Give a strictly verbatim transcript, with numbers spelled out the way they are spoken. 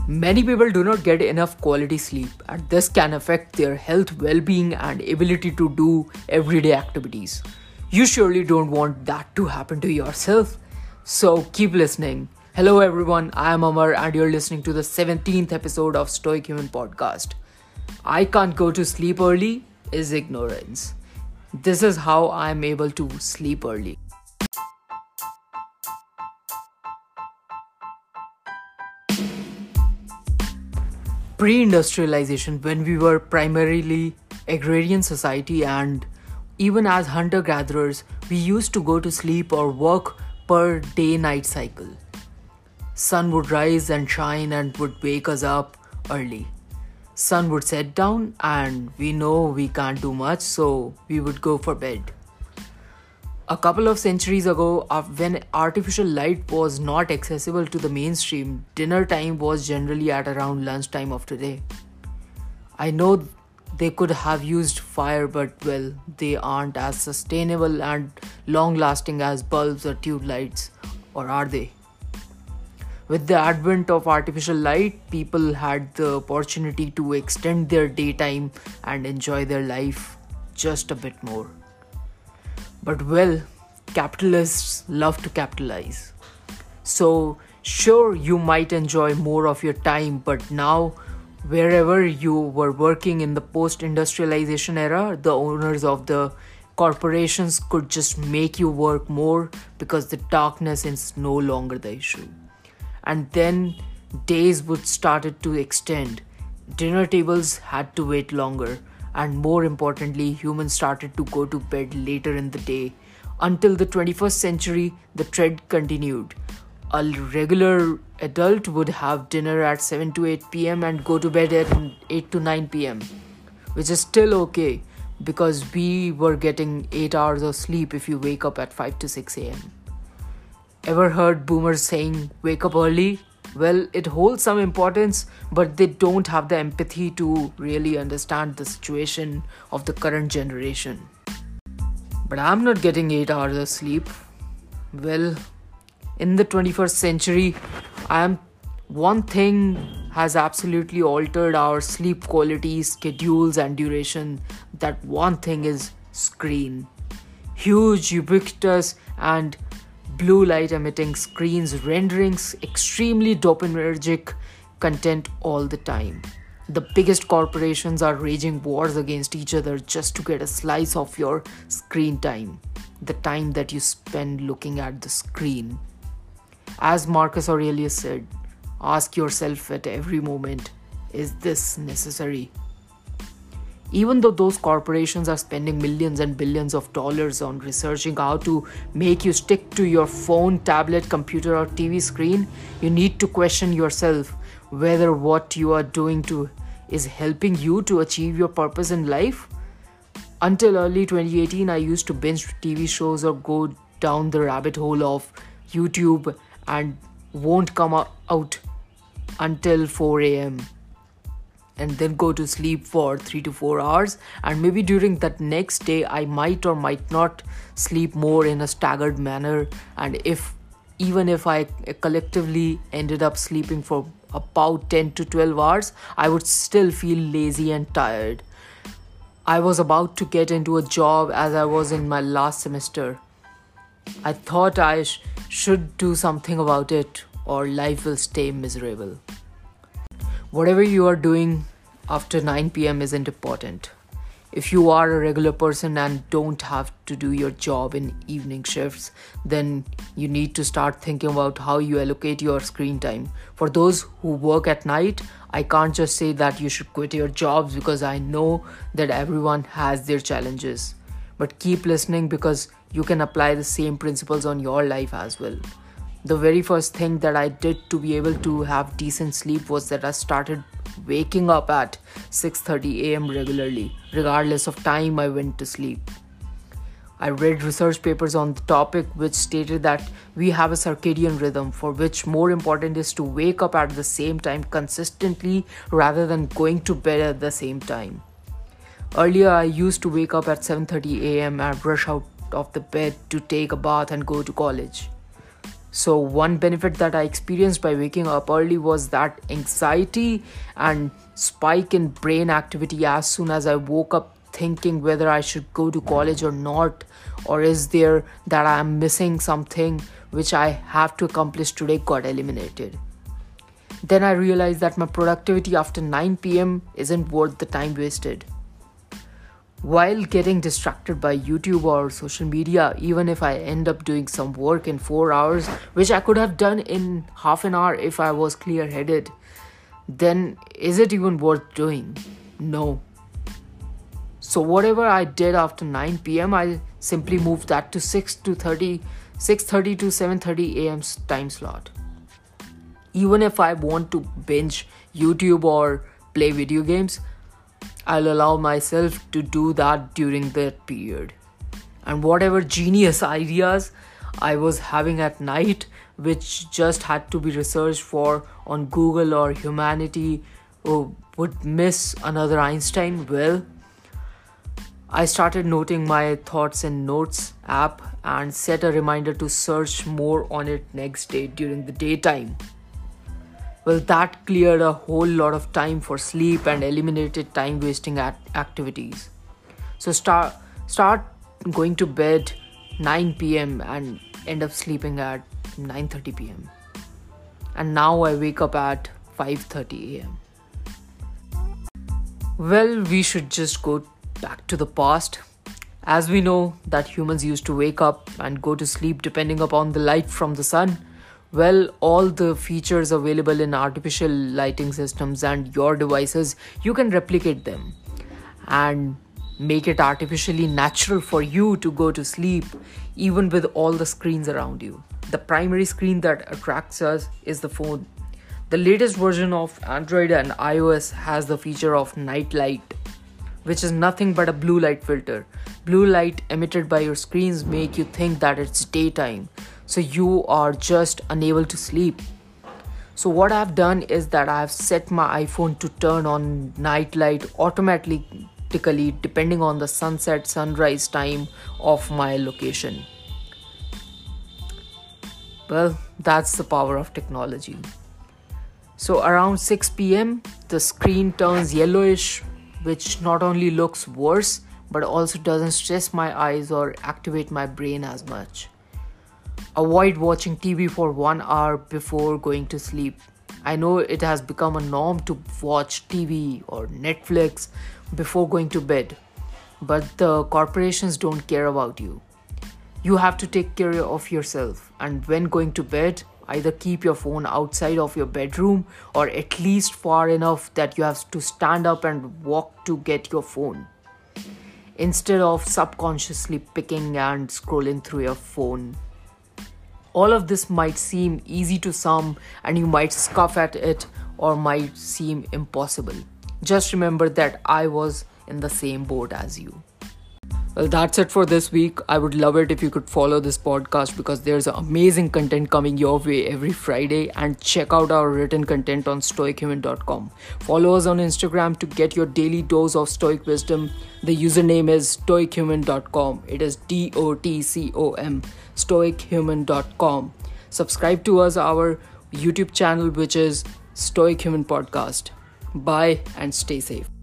Many people do not get enough quality sleep, and this can affect their health, well being, and ability to do everyday activities. You surely don't want that to happen to yourself, so keep listening. Hello, everyone, I am Amar, and you're listening to the seventeenth episode of Stoic Human Podcast. I can't go to sleep early is ignorance. This is how I'm able to sleep early. Pre-industrialization, when we were primarily agrarian society and even as hunter-gatherers, we used to go to sleep or work per day-night cycle. Sun would rise and shine and would wake us up early. Sun would set down and we know we can't do much, so we would go for bed. A couple of centuries ago, when artificial light was not accessible to the mainstream, dinner time was generally at around lunchtime of today. I know they could have used fire, but well, they aren't as sustainable and long-lasting as bulbs or tube lights, or are they? With the advent of artificial light, people had the opportunity to extend their daytime and enjoy their life just a bit more. But well, capitalists love to capitalize. So sure, you might enjoy more of your time, but now wherever you were working in the post-industrialization era, the owners of the corporations could just make you work more because the darkness is no longer the issue. And then days would started to extend. Dinner tables had to wait longer. And more importantly, humans started to go to bed later in the day. Until the twenty-first century, the trend continued. A regular adult would have dinner at seven to eight p.m. and go to bed at eight to nine p.m. Which is still okay because we were getting eight hours of sleep if you wake up at five to six a.m. Ever heard boomers saying, wake up early? Well, it holds some importance, but they don't have the empathy to really understand the situation of the current generation. But I'm not getting eight hours of sleep. Well, in the twenty-first century, I am one thing has absolutely altered our sleep quality, schedules, and duration. That one thing is screen. Huge, ubiquitous, and blue light emitting screens rendering extremely dopaminergic content all the time. The biggest corporations are waging wars against each other just to get a slice of your screen time, the time that you spend looking at the screen. As Marcus Aurelius said, ask yourself at every moment, is this necessary? Even though those corporations are spending millions and billions of dollars on researching how to make you stick to your phone, tablet, computer, or T V screen, you need to question yourself whether what you are doing to is helping you to achieve your purpose in life. Until early twenty eighteen, I used to binge T V shows or go down the rabbit hole of YouTube and won't come out until four a.m. and then go to sleep for three to four hours, and maybe during that next day I might or might not sleep more in a staggered manner, and if even if I collectively ended up sleeping for about ten to twelve hours, I would still feel lazy and tired. I was about to get into a job as I was in my last semester. I thought I sh- should do something about it or life will stay miserable. Whatever you are doing after nine p.m. isn't important. If you are a regular person and don't have to do your job in evening shifts, then you need to start thinking about how you allocate your screen time. For those who work at night, I can't just say that you should quit your jobs because I know that everyone has their challenges. But keep listening because you can apply the same principles on your life as well. The very first thing that I did to be able to have decent sleep was that I started waking up at six thirty a.m. regularly, regardless of time I went to sleep. I read research papers on the topic which stated that we have a circadian rhythm for which more important is to wake up at the same time consistently rather than going to bed at the same time. Earlier, I used to wake up at seven thirty a.m. and rush out of the bed to take a bath and go to college. So one benefit that I experienced by waking up early was that anxiety and spike in brain activity as soon as I woke up, thinking whether I should go to college or not, or is there that I am missing something which I have to accomplish today, got eliminated. Then I realized that my productivity after nine p.m. isn't worth the time wasted. While getting distracted by YouTube or social media, even if I end up doing some work in four hours, which I could have done in half an hour if I was clear-headed, then is it even worth doing? No. So whatever I did after nine p.m., I simply moved that to six to thirty, six thirty to seven thirty a.m. time slot. Even if I want to binge YouTube or play video games, I'll allow myself to do that during that period. And whatever genius ideas I was having at night, which just had to be researched for on Google or Humanity, or would miss another Einstein, well, I started noting my thoughts in Notes app and set a reminder to search more on it next day during the daytime. Well, that cleared a whole lot of time for sleep and eliminated time wasting at activities. So start start going to bed nine p.m. and end up sleeping at nine thirty p.m. And now I wake up at five thirty a.m. Well, we should just go back to the past. As we know that humans used to wake up and go to sleep depending upon the light from the sun. Well, all the features available in artificial lighting systems and your devices, you can replicate them and make it artificially natural for you to go to sleep, even with all the screens around you. The primary screen that attracts us is the phone. The latest version of Android and iOS has the feature of night light, which is nothing but a blue light filter. Blue light emitted by your screens make you think that it's daytime, so you are just unable to sleep. So what I've done is that I've set my iPhone to turn on night light automatically depending on the sunset sunrise time of my location. Well, that's the power of technology. So around six p.m. the screen turns yellowish, which not only looks worse but also doesn't stress my eyes or activate my brain as much. Avoid watching T V for one hour before going to sleep. I know it has become a norm to watch T V or Netflix before going to bed, but the corporations don't care about you. You have to take care of yourself, and when going to bed, either keep your phone outside of your bedroom or at least far enough that you have to stand up and walk to get your phone, instead of subconsciously picking and scrolling through your phone. All of this might seem easy to some and you might scoff at it or might seem impossible. Just remember that I was in the same boat as you. Well, that's it for this week. I would love it if you could follow this podcast because there's amazing content coming your way every Friday, and check out our written content on stoic human dot com. Follow us on Instagram to get your daily dose of stoic wisdom. The username is stoic human dot com. It is D O T C O M, stoic human dot com. Subscribe to us, our YouTube channel, which is Stoic Human Podcast. Bye and stay safe.